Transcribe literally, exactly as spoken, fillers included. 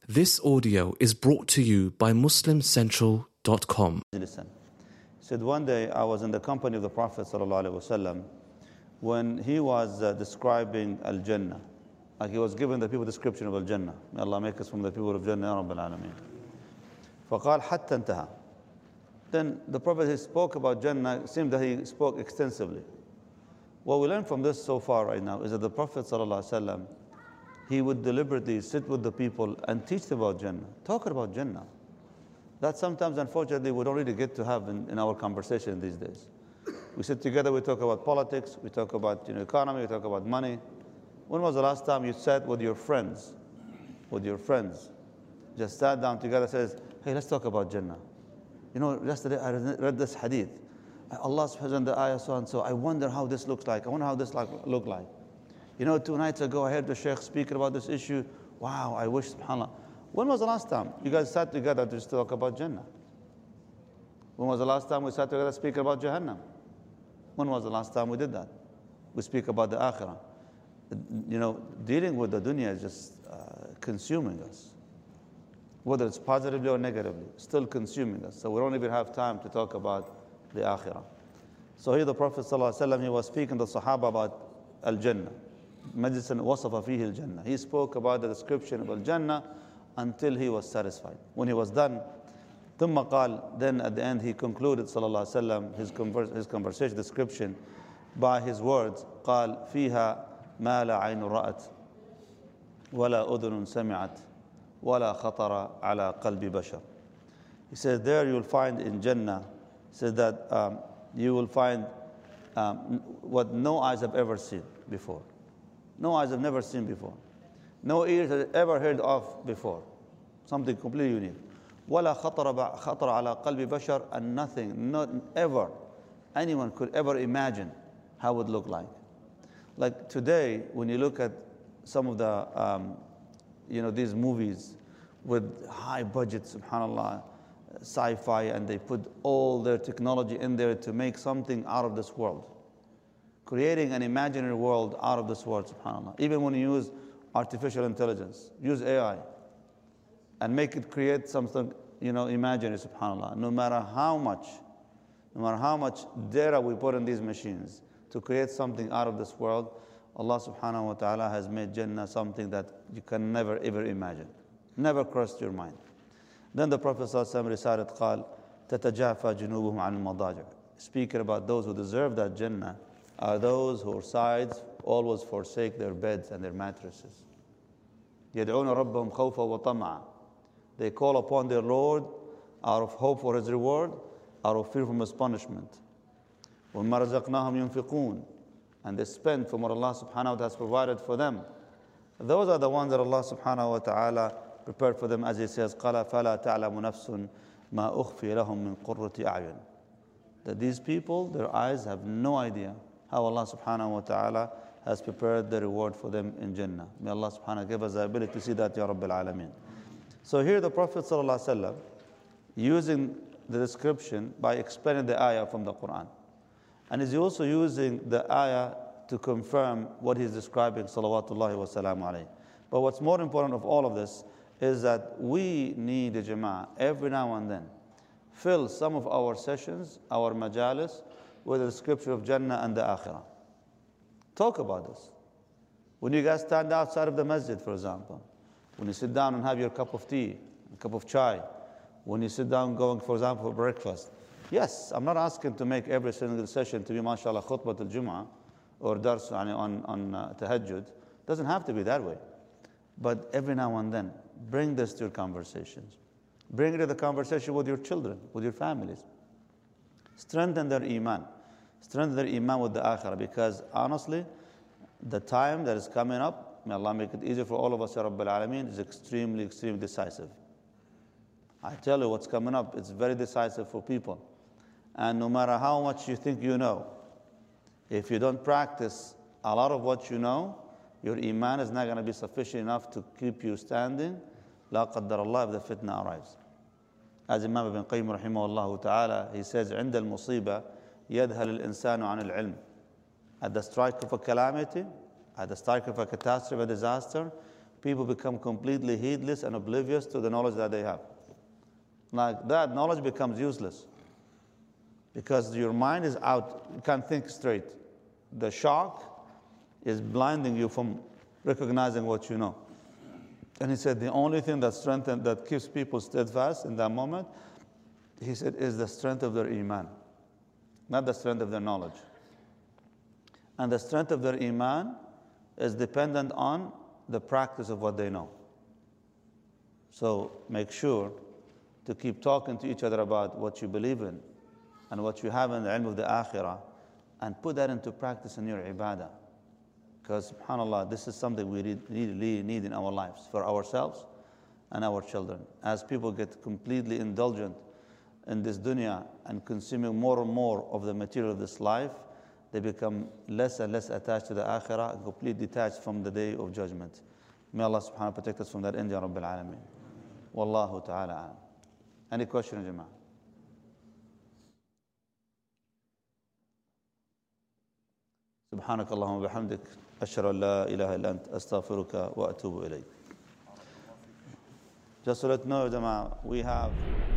This audio is brought to you by muslim central dot com. He said, one day I was in the company of the Prophet ﷺ when he was uh, describing Al-Jannah. Like he was giving the people description of Al-Jannah. May Allah make us from the people of Jannah, Ya Rabbil Alameen. فقال حتى انتهى. Then the Prophet, he spoke about Jannah. It seemed that he spoke extensively. What we learn from this so far right now is that the Prophet ﷺ, he would deliberately sit with the people and teach them about Jannah, talk about Jannah. That sometimes, unfortunately, we don't really get to have in, in our conversation these days. We sit together, we talk about politics, we talk about you know, economy, we talk about money. When was the last time you sat with your friends, with your friends, just sat down together, says, hey, let's talk about Jannah. You know, yesterday I read this hadith. Allah subhanahu wa ta'ala, the ayah so and so, I wonder how this looks like. I wonder how this like, look like. You know, two nights ago, I heard the Shaykh speaking about this issue. Wow, I wish, subhanAllah. When was the last time you guys sat together to just talk about Jannah? When was the last time we sat together speaking about Jahannam? When was the last time we did that? We speak about the Akhirah. You know, dealing with the dunya is just uh, consuming us. Whether it's positively or negatively, still consuming us. So we don't even have time to talk about the Akhirah. So here the Prophet ﷺ, he was speaking to the Sahaba about Al-Jannah. Majlisan wasafa fihi al-Jannah. He spoke about the description of Al-Jannah until he was satisfied. When he was done, ثم قال, then at the end he concluded sallallahu alaihi wasallam his, converse, his conversation description by his words, قال فيها ما لا عين رأت ولا أذن سمعت ولا خطر على قلب بشر. He says there you will find in Jannah, he says that um, you will find um, what no eyes have ever seen before. No eyes have never seen before. No ears have ever heard of before. Something completely unique. وَلَا خَطَرَ خَطَرَ عَلَى قَلْبِ بَشَرٍ, and nothing, not ever, anyone could ever imagine how it would look like. Like today, when you look at some of the, um, you know, these movies with high budget, subhanAllah, sci-fi, and they put all their technology in there to make something out of this world. Creating an imaginary world out of this world, subhanAllah. Even when you use artificial intelligence, use A I, and make it create something, you know, imaginary, subhanAllah. No matter how much, no matter how much data we put in these machines to create something out of this world, Allah subhanahu wa ta'ala has made Jannah something that you can never ever imagine. Never crossed your mind. Then the Prophet ﷺ recited, قال تتجافى جنوبهم عن المضاجع. Speaking about those who deserve that Jannah are those whose sides always forsake their beds and their mattresses. يدعون ربهم خوفا وطمعا. They call upon their Lord out of hope for His reward, out of fear from His punishment. وَمَا رَزَقْنَاهُمْ يُنْفِقُونَ. And they spend from what Allah subhanahu wa ta'ala has provided for them. Those are the ones that Allah subhanahu wa ta'ala prepared for them, as He says, قَالَ فَلَا تَعْلَمُ نَفْسٌ مَا أُخْفِيَ لَهُم مِّن قُرَّةِ أَعْيُنٍ. That these people, their eyes have no idea how Allah subhanahu wa ta'ala has prepared the reward for them in Jannah. May Allah subhanahu wa ta'ala give us the ability to see that, Ya Rabbil Alameen. So here the Prophet sallallahu alaihi wasallam, using the description by explaining the ayah from the Quran. And is also using the ayah to confirm what he's describing, salawatullahi wa salamu alayhi. But what's more important of all of this is that we need a jama'ah every now and then. Fill some of our sessions, our majalis, with the description of Jannah and the Akhirah. Talk about this. When you guys stand outside of the masjid, for example, when you sit down and have your cup of tea, a cup of chai, when you sit down going, for example, for breakfast. Yes, I'm not asking to make every single session to be, mashallah, khutbah al-Jum'ah or dars on, on uh, tahajjud. Doesn't have to be that way. But every now and then, bring this to your conversations. Bring it to the conversation with your children, with your families. Strengthen their iman. Strengthen their iman with the akhirah, because honestly, the time that is coming up, may Allah make it easier for all of us, Ya Rabbil Alameen, is extremely, extremely decisive. I tell you what's coming up, it's very decisive for people. And no matter how much you think you know, if you don't practice a lot of what you know, your iman is not going to be sufficient enough to keep you standing. La qaddar Allah, if the fitna arrives. As Imam Ibn Qayyim rahimahullah ta'ala, he says, عند المصيبة يذهل الإنسان عن العلم. At the strike of a calamity, at the strike of a catastrophe, a disaster, people become completely heedless and oblivious to the knowledge that they have. Like that, knowledge becomes useless because your mind is out. You can't think straight. The shock is blinding you from recognizing what you know. And he said the only thing that strengthens, that keeps people steadfast in that moment, he said, is the strength of their iman, not the strength of their knowledge. And the strength of their iman is dependent on the practice of what they know. So make sure to keep talking to each other about what you believe in and what you have in the ilm of the akhirah, and put that into practice in your ibadah. Because, subhanAllah, this is something we really, really need in our lives, for ourselves and our children. As people get completely indulgent in this dunya and consuming more and more of the material of this life, they become less and less attached to the akhirah and completely detached from the day of judgment. May Allah subhanahu wa ta'ala protect us from that end, Ya Rabbil Alameen. Wallahu ta'ala a'lam. Any question, Jama'ah? سبحانك اللهم وبحمدك أشهد أن لا إله إلا أنت أستغفرك وأتوب إليك. Just to let you know, Jama'ah, we have